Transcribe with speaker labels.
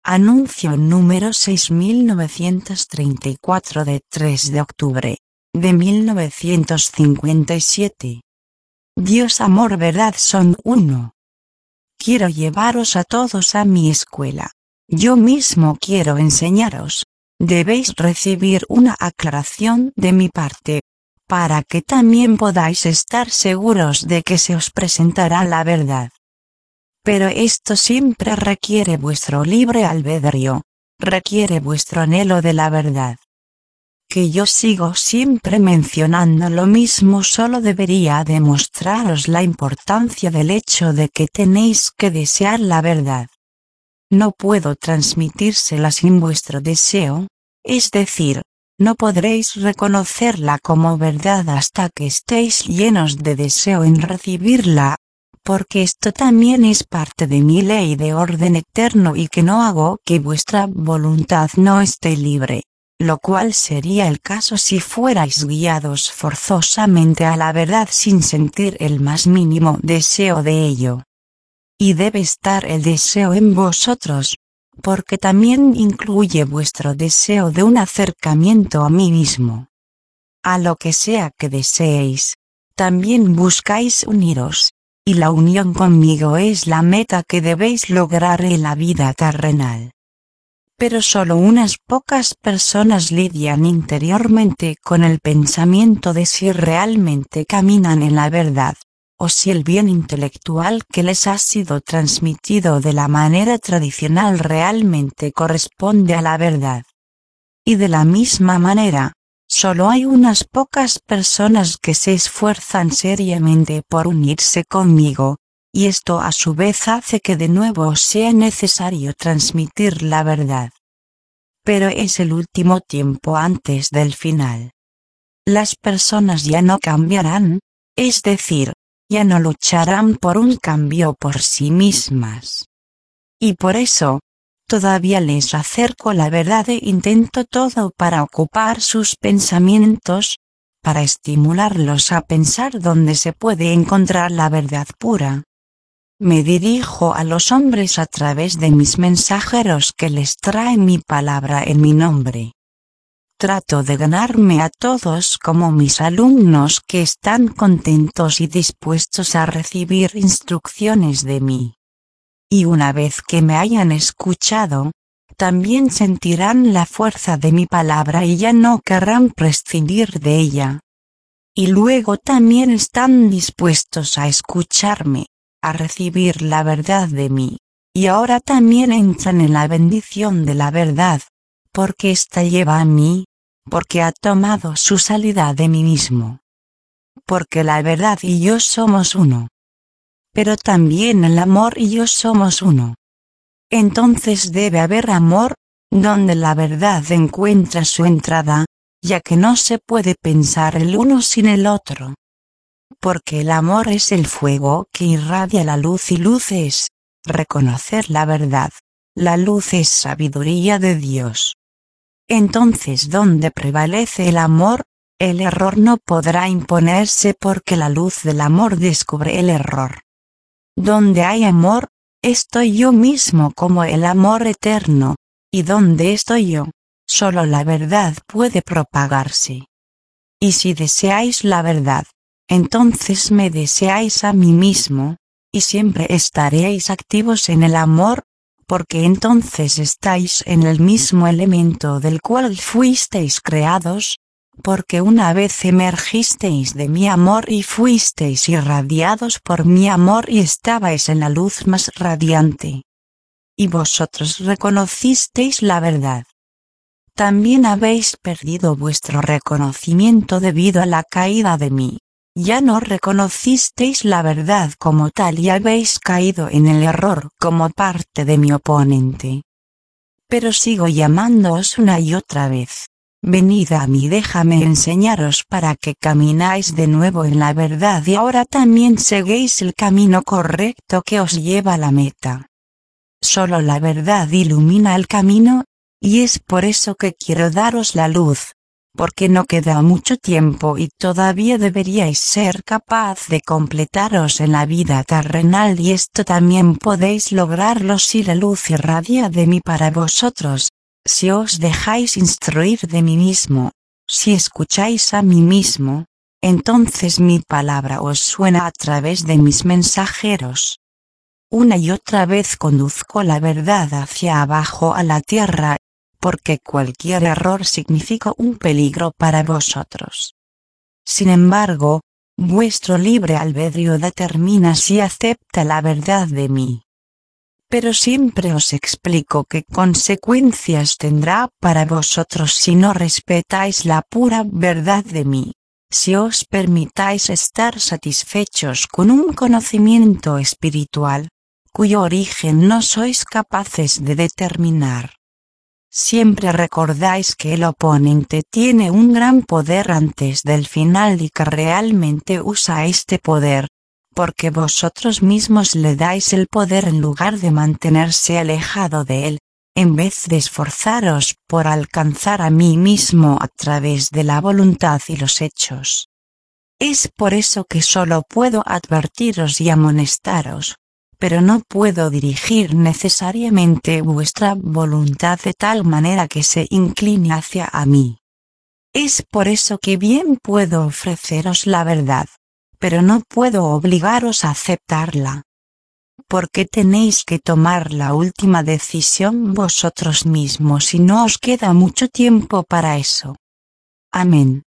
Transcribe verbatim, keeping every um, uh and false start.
Speaker 1: Anuncio número seis mil novecientos treinta y cuatro de tres de octubre de mil novecientos cincuenta y siete. Dios, amor, verdad son uno. Quiero llevaros a todos a mi escuela. Yo mismo quiero enseñaros. Debéis recibir una aclaración de mi parte, para que también podáis estar seguros de que se os presentará la verdad. Pero esto siempre requiere vuestro libre albedrío, requiere vuestro anhelo de la verdad. Que yo sigo siempre mencionando lo mismo solo debería demostraros la importancia del hecho de que tenéis que desear la verdad. No puedo transmitírsela sin vuestro deseo, es decir, no podréis reconocerla como verdad hasta que estéis llenos de deseo en recibirla, porque esto también es parte de mi ley de orden eterno y que no hago que vuestra voluntad no esté libre, lo cual sería el caso si fuerais guiados forzosamente a la verdad sin sentir el más mínimo deseo de ello. Y debe estar el deseo en vosotros, porque también incluye vuestro deseo de un acercamiento a mí mismo. A lo que sea que deseéis, también buscáis uniros, y la unión conmigo es la meta que debéis lograr en la vida terrenal. Pero solo unas pocas personas lidian interiormente con el pensamiento de si realmente caminan en la verdad, o si el bien intelectual que les ha sido transmitido de la manera tradicional realmente corresponde a la verdad. Y de la misma manera, solo hay unas pocas personas que se esfuerzan seriamente por unirse conmigo, y esto a su vez hace que de nuevo sea necesario transmitir la verdad. Pero es el último tiempo antes del final. Las personas ya no cambiarán, es decir, ya no lucharán por un cambio por sí mismas. Y por eso, todavía les acerco la verdad e intento todo para ocupar sus pensamientos, para estimularlos a pensar dónde se puede encontrar la verdad pura. Me dirijo a los hombres a través de mis mensajeros que les traen mi palabra en mi nombre. Trato de ganarme a todos como mis alumnos que están contentos y dispuestos a recibir instrucciones de mí. Y una vez que me hayan escuchado, también sentirán la fuerza de mi palabra y ya no querrán prescindir de ella. Y luego también están dispuestos a escucharme, a recibir la verdad de mí, y ahora también entran en la bendición de la verdad, porque ésta lleva a mí, porque ha tomado su salida de mí mismo. Porque la verdad y yo somos uno. Pero también el amor y yo somos uno. Entonces debe haber amor, donde la verdad encuentra su entrada, ya que no se puede pensar el uno sin el otro. Porque el amor es el fuego que irradia la luz y luz es reconocer la verdad, la luz es sabiduría de Dios. Entonces donde prevalece el amor, el error no podrá imponerse porque la luz del amor descubre el error. Donde hay amor, estoy yo mismo como el amor eterno, y donde estoy yo, solo la verdad puede propagarse. Y si deseáis la verdad, entonces me deseáis a mí mismo, y siempre estaréis activos en el amor, porque entonces estáis en el mismo elemento del cual fuisteis creados, porque una vez emergisteis de mi amor y fuisteis irradiados por mi amor y estabais en la luz más radiante. Y vosotros reconocisteis la verdad. También habéis perdido vuestro reconocimiento debido a la caída de mí. Ya no reconocisteis la verdad como tal y habéis caído en el error como parte de mi oponente. Pero sigo llamándoos una y otra vez. Venid a mí, déjame enseñaros para que camináis de nuevo en la verdad y ahora también seguéis el camino correcto que os lleva a la meta. Solo la verdad ilumina el camino, y es por eso que quiero daros la luz, porque no queda mucho tiempo y todavía deberíais ser capaz de completaros en la vida terrenal, y esto también podéis lograrlo si la luz irradia de mí para vosotros, si os dejáis instruir de mí mismo, si escucháis a mí mismo, entonces mi palabra os suena a través de mis mensajeros. Una y otra vez conduzco la verdad hacia abajo a la tierra, porque cualquier error significa un peligro para vosotros. Sin embargo, vuestro libre albedrío determina si acepta la verdad de mí. Pero siempre os explico qué consecuencias tendrá para vosotros si no respetáis la pura verdad de mí, si os permitáis estar satisfechos con un conocimiento espiritual, cuyo origen no sois capaces de determinar. Siempre recordáis que el oponente tiene un gran poder antes del final y que realmente usa este poder, porque vosotros mismos le dais el poder en lugar de mantenerse alejado de él, en vez de esforzaros por alcanzar a mí mismo a través de la voluntad y los hechos. Es por eso que solo puedo advertiros y amonestaros, pero no puedo dirigir necesariamente vuestra voluntad de tal manera que se incline hacia a mí. Es por eso que bien puedo ofreceros la verdad, pero no puedo obligaros a aceptarla. Porque tenéis que tomar la última decisión vosotros mismos y no os queda mucho tiempo para eso. Amén.